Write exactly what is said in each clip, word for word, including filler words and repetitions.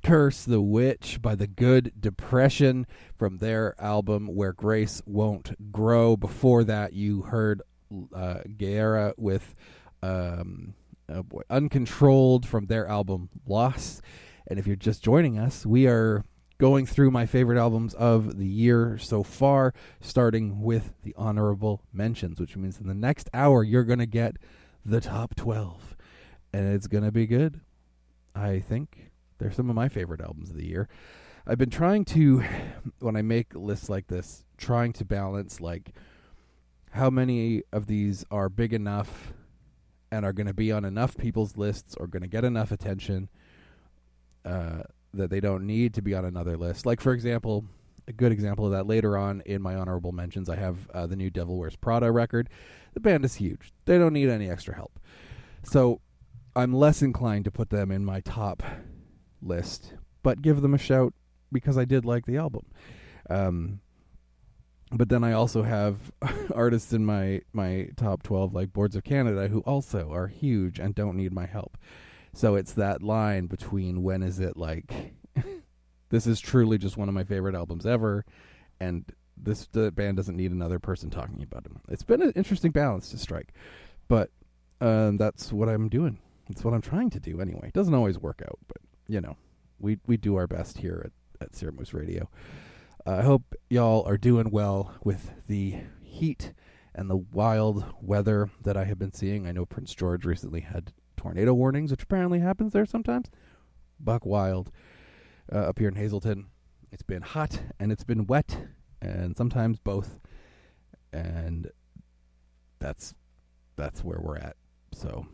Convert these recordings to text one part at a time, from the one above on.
Curse the Witch by The Good Depression from their album Where Grace Won't Grow. Before that, you heard uh, Guerra with um, oh boy, Uncontrolled from their album Lost. And if you're just joining us, we are going through my favorite albums of the year so far, starting with the honorable mentions, which means in the next hour, you're going to get the top twelve. And it's going to be good, I think. They're some of my favorite albums of the year. I've been trying to, when I make lists like this, trying to balance, like, how many of these are big enough and are going to be on enough people's lists or going to get enough attention uh, that they don't need to be on another list. Like, for example, a good example of that, later on in my honorable mentions, I have uh, the new Devil Wears Prada record. The band is huge. They don't need any extra help. So I'm less inclined to put them in my top list, but give them a shout because I did like the album. Um, but then I also have artists in my, my top twelve, like Boards of Canada, who also are huge and don't need my help. So it's that line between when is it like, this is truly just one of my favorite albums ever, and this the band doesn't need another person talking about them. It's been an interesting balance to strike, but um, that's what I'm doing. It's what I'm trying to do anyway. It doesn't always work out, but, you know, we, we do our best here at, at Sierra Moose Radio. Uh, I hope y'all are doing well with the heat and the wild weather that I have been seeing. I know Prince George recently had tornado warnings, which apparently happens there sometimes. Buck wild uh, up here in Hazelton. It's been hot and it's been wet and sometimes both. And that's that's where we're at. So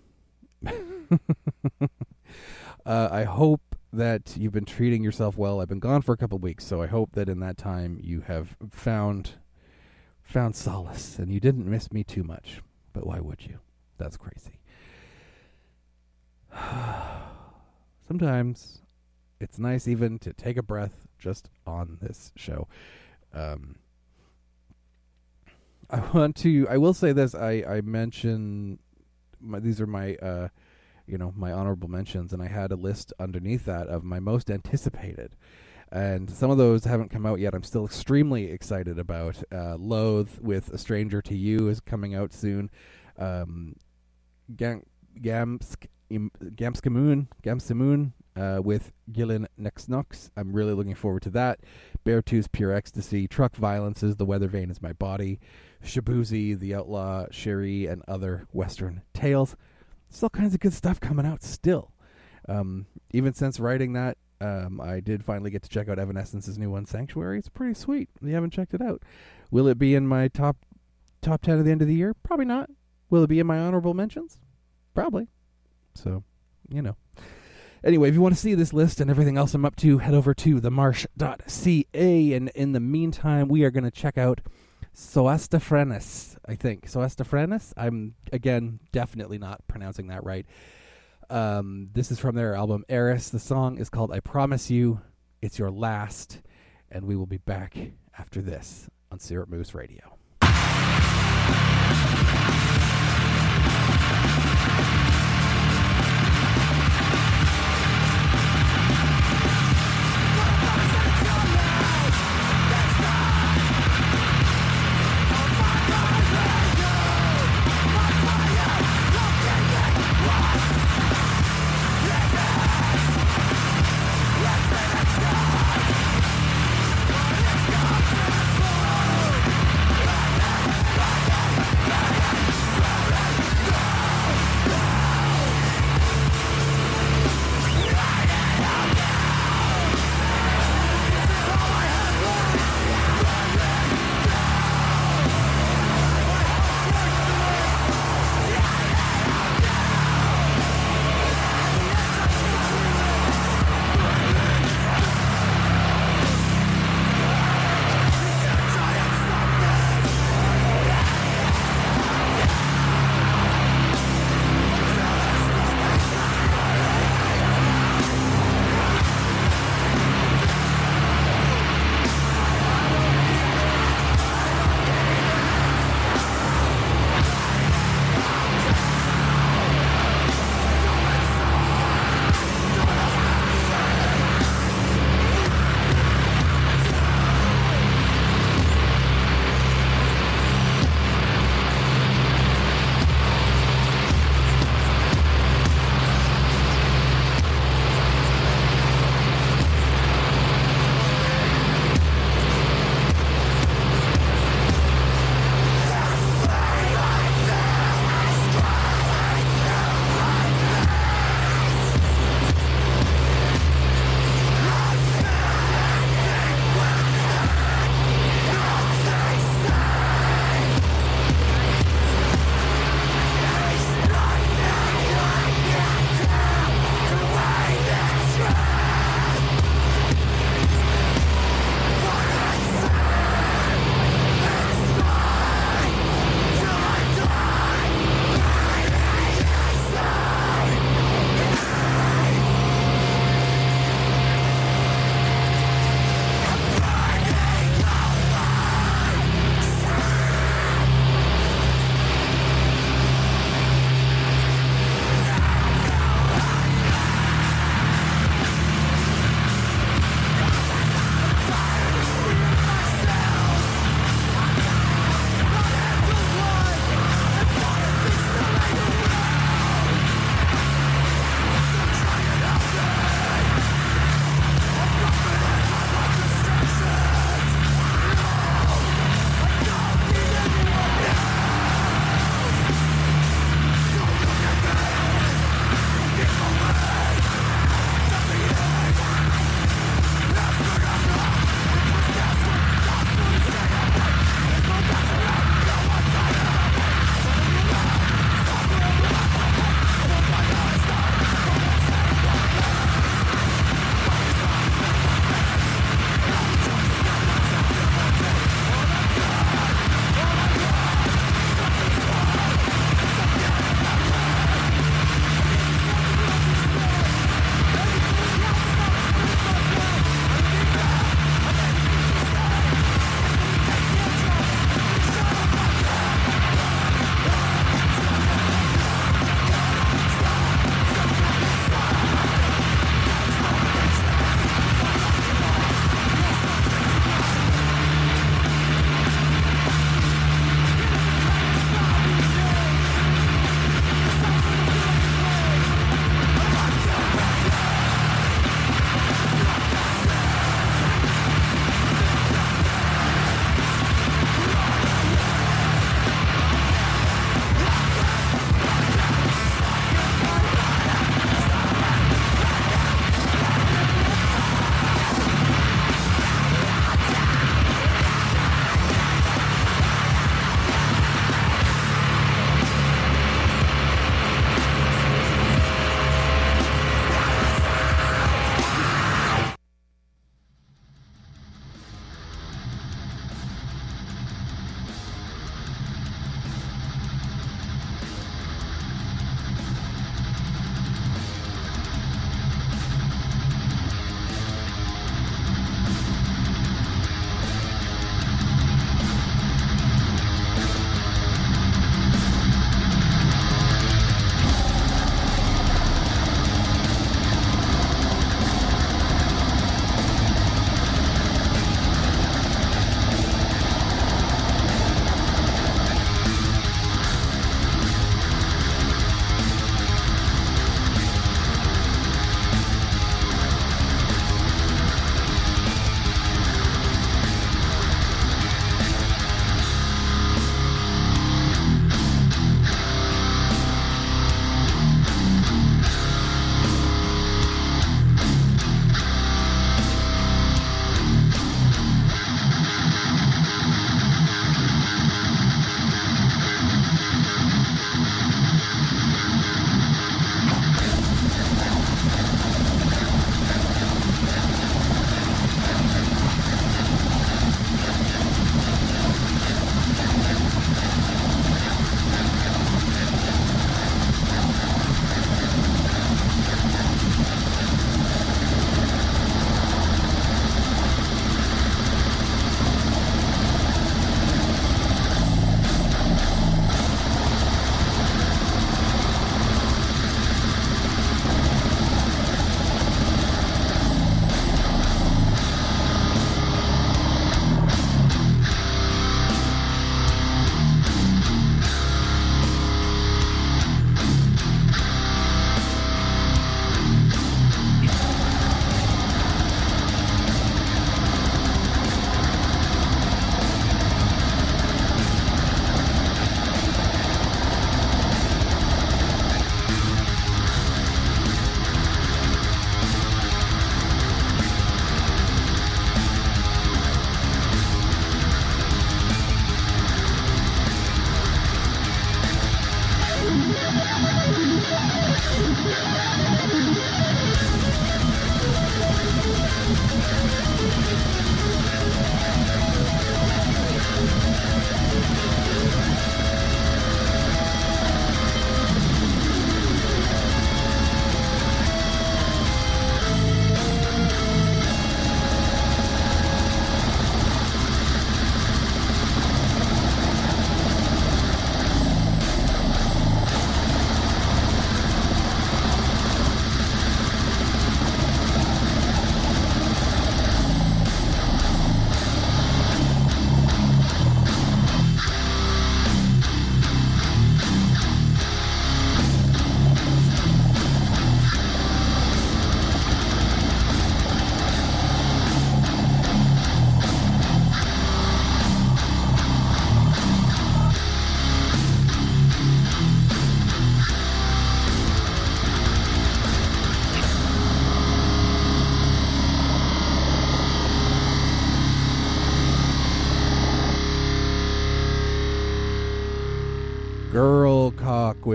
uh, I hope that you've been treating yourself well. I've been gone for a couple of weeks, so I hope that in that time you have found found solace and you didn't miss me too much. But why would you? That's crazy. Sometimes it's nice even to take a breath just on this show. Um, I want to, I will say this, I, I mentioned, my, these are my, uh, you know, my honorable mentions, and I had a list underneath that of my most anticipated. And some of those haven't come out yet. I'm still extremely excited about. Uh, Loathe with A Stranger to You is coming out soon. Um, Gam- Gamsk, Gamskamoon, Gamsamoon uh, with Gillen Next Nox. I'm really looking forward to that. Beartooth's Pure Ecstasy, Truck Violences, The Weather Vane Is My Body, Shabuzi, The Outlaw, Sherry, and Other Western Tales. There's all kinds of good stuff coming out still. Um, even since writing that, um, I did finally get to check out Evanescence's new one, Sanctuary. It's pretty sweet. If you haven't checked it out. Will it be in my top top ten at the end of the year? Probably not. Will it be in my honorable mentions? Probably. So, you know. Anyway, if you want to see this list and everything else I'm up to, head over to the marsh dot c a. And in the meantime, we are going to check out Soastafrenes, I think. Soastafrenes? I'm, again, definitely not pronouncing that right. Um, this is from their album Eris. The song is called I Promise You It's Your Last. And we will be back after this on Syrup Moose Radio. Yeah.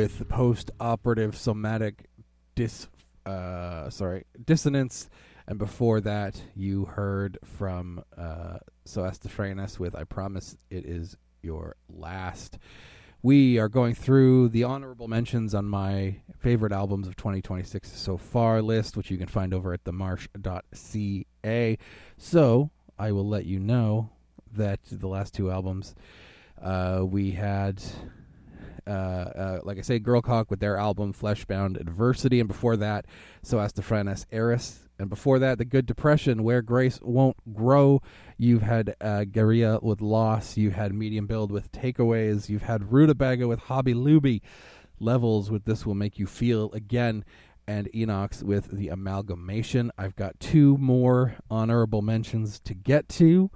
with post-operative somatic dis, uh, sorry, dissonance. And before that, you heard from uh, Soastaphragnes with I Promise It Is Your Last. We are going through the honorable mentions on my favorite albums of twenty twenty-six so far list, which you can find over at the marsh dot c a. So I will let you know that the last two albums, uh, we had... Uh, uh, like I say, Girlcock with their album Fleshbound Adversity, and before that, Soastaphragnes Eris, and before that, The Good Depression, Where Grace Won't Grow. You've had uh, Guerrilla with Loss, you had Medium Build with Takeaways, you've had Rutabaga with Hobby Lobby, Levels with This Will Make You Feel Again, and Enox with The Amalgamation. I've got two more honorable mentions to get to.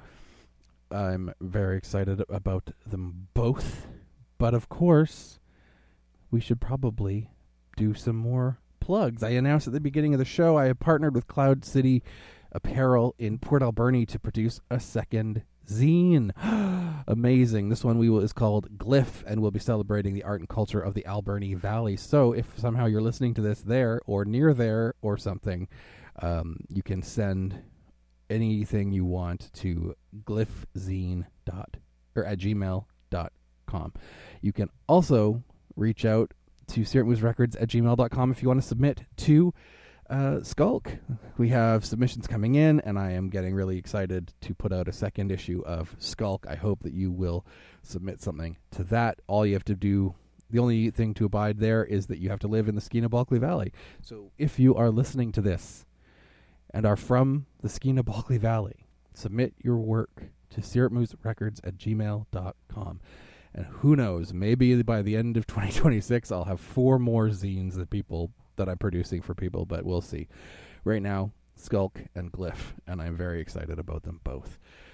I'm very excited about them both. But of course, we should probably do some more plugs. I announced at the beginning of the show I have partnered with Cloud City Apparel in Port Alberni to produce a second zine. Amazing. This one we will is called Glyph, and we'll be celebrating the art and culture of the Alberni Valley. So if somehow you're listening to this there or near there or something, um, you can send anything you want to glyphzine dot or at gmail dot com. You can also reach out to Spirit Moves Records at gmail dot com if you want to submit to uh, Skulk. We have submissions coming in, and I am getting really excited to put out a second issue of Skulk. I hope that you will submit something to that. All you have to do, the only thing to abide there is that you have to live in the Skeena-Balkley Valley. So if you are listening to this and are from the Skeena-Balkley Valley, submit your work to Spirit Moves Records at gmail dot com. And who knows, maybe by the end of twenty twenty-six, I'll have four more zines that people that I'm producing for people, but we'll see. Right now, Skulk and Glyph, and I'm very excited about them both.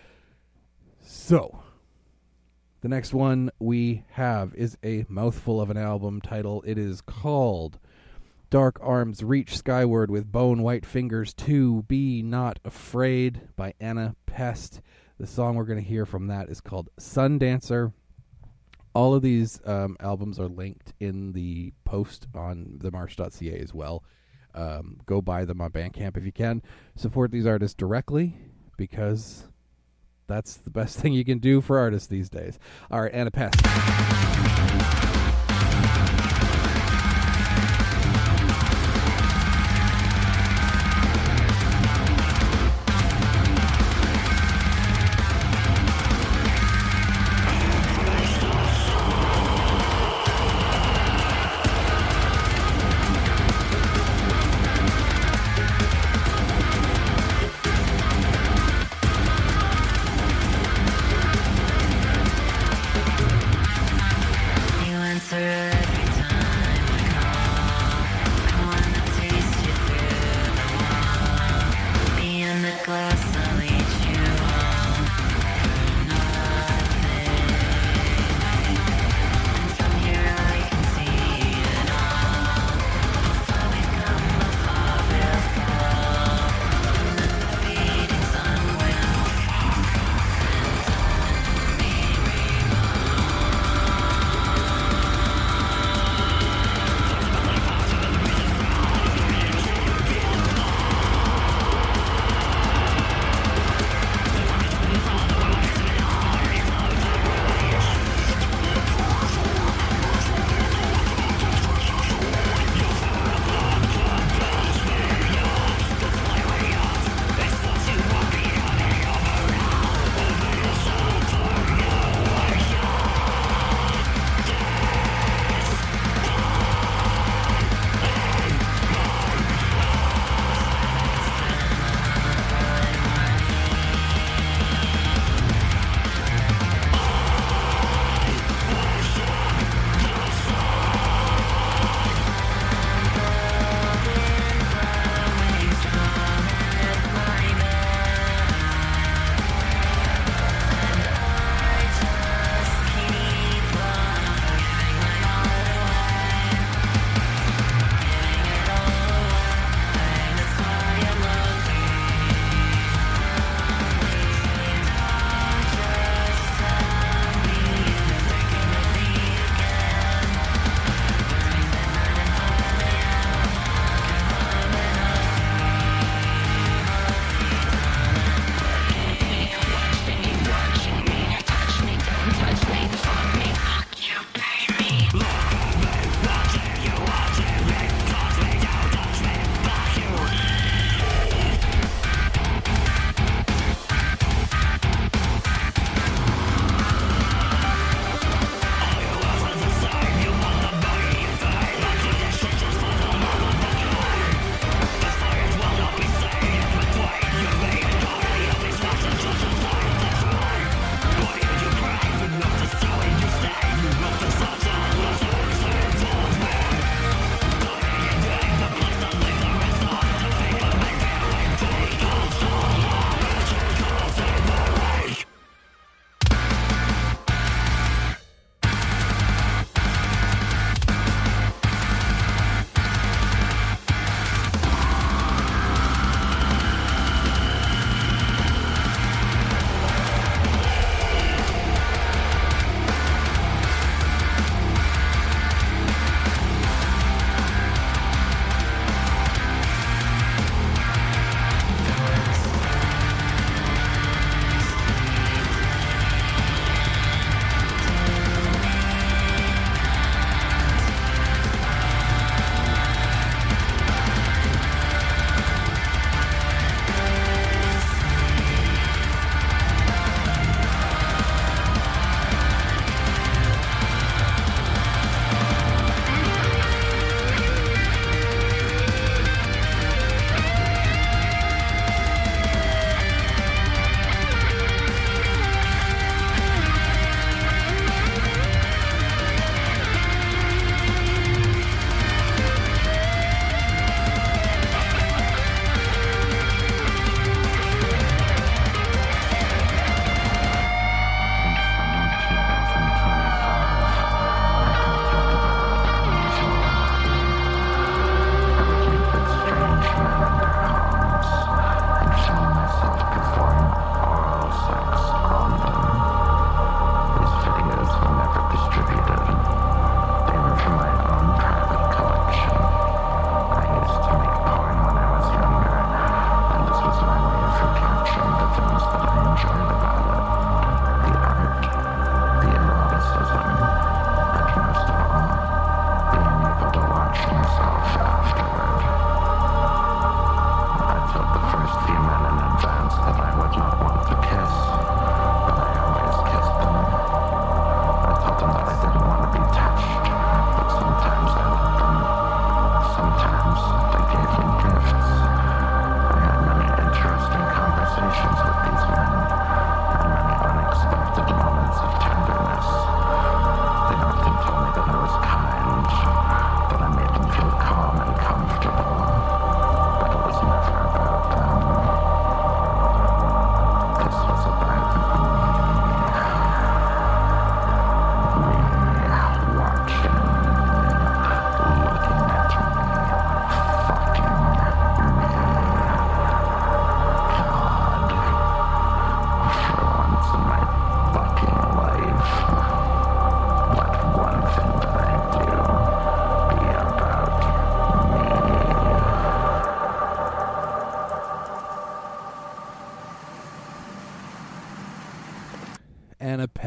So, the next one we have is a mouthful of an album title. It is called Dark Arms Reach Skyward with Bone White Fingers two, Be Not Afraid by Anna Pest. The song we're going to hear from that is called Sun Dancer. All of these um, albums are linked in the post on the marsh dot c a as well. Um, go buy them on Bandcamp if you can. Support these artists directly because that's the best thing you can do for artists these days. All right, Anna Pest.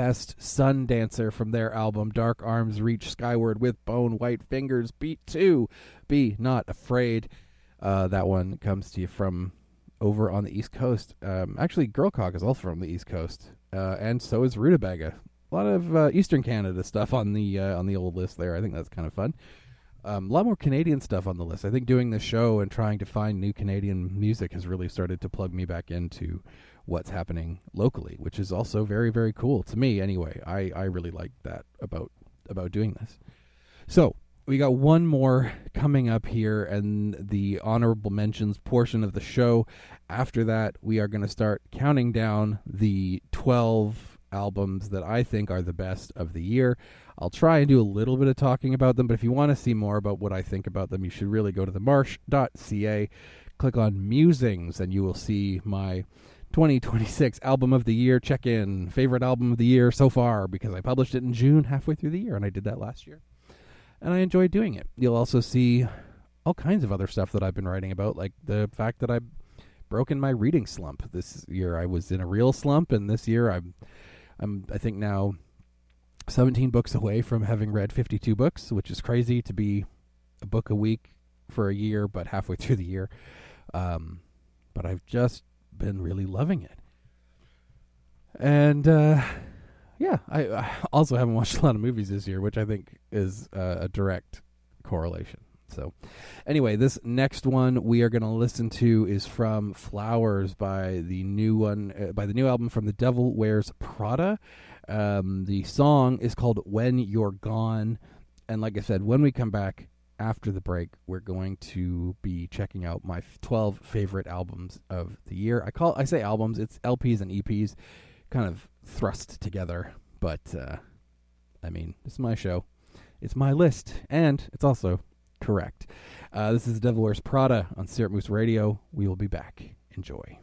Test, Sun Dancer from their album Dark Arms Reach Skyward with Bone White Fingers. Beat two, Be Not Afraid. Uh, that one comes to you from over on the East Coast. Um, actually, Girl Cock is also from the East Coast, uh, and so is Rutabaga. A lot of uh, Eastern Canada stuff on the uh, on the old list there. I think that's kind of fun. Um, a lot more Canadian stuff on the list. I think doing this show and trying to find new Canadian music has really started to plug me back into what's happening locally, which is also very, very cool to me anyway. I, I really like that about about doing this. So we got one more coming up here and the honorable mentions portion of the show. After that, we are going to start counting down the twelve albums that I think are the best of the year. I'll try and do a little bit of talking about them, but if you want to see more about what I think about them, you should really go to the marsh dot c a, click on Musings, and you will see my twenty twenty-six album of the year check-in, favorite album of the year so far, because I published it in June, halfway through the year, and I did that last year. And I enjoyed doing it. You'll also see all kinds of other stuff that I've been writing about, like the fact that I've broken my reading slump. This year I was in a real slump, and this year I'm, I'm I think now seventeen books away from having read fifty-two books, which is crazy to be a book a week for a year, but halfway through the year. Um, but I've just been really loving it. And, uh, yeah, I, I also haven't watched a lot of movies this year, which I think is uh, a direct correlation. So anyway, this next one we are going to listen to is from Flowers by the new one, uh, by the new album from The Devil Wears Prada. Um, the song is called When You're Gone. And like I said, when we come back after the break, we're going to be checking out my twelve favorite albums of the year. I call I say albums, it's L Ps and E Ps kind of thrust together. But, uh, I mean, it's my show. It's my list. And it's also correct. Uh, this is The Devil Wears Prada on Syrup Moose Radio. We will be back. Enjoy.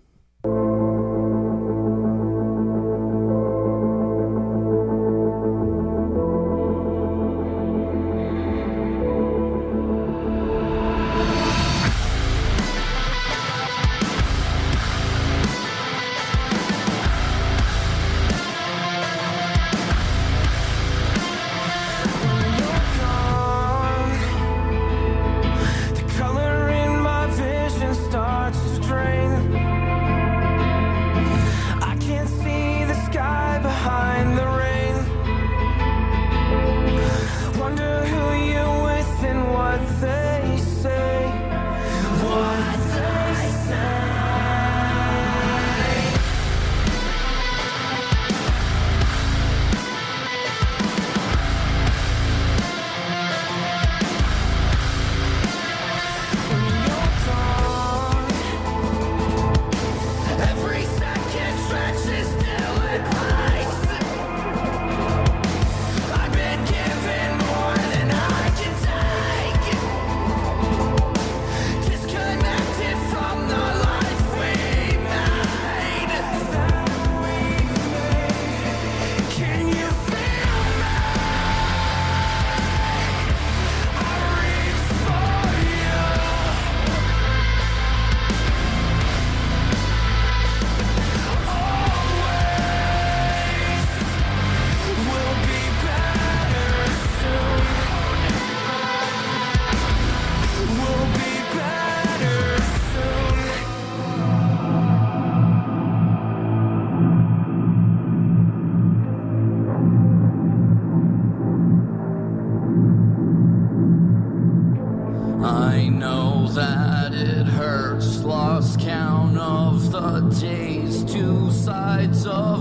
Two sides of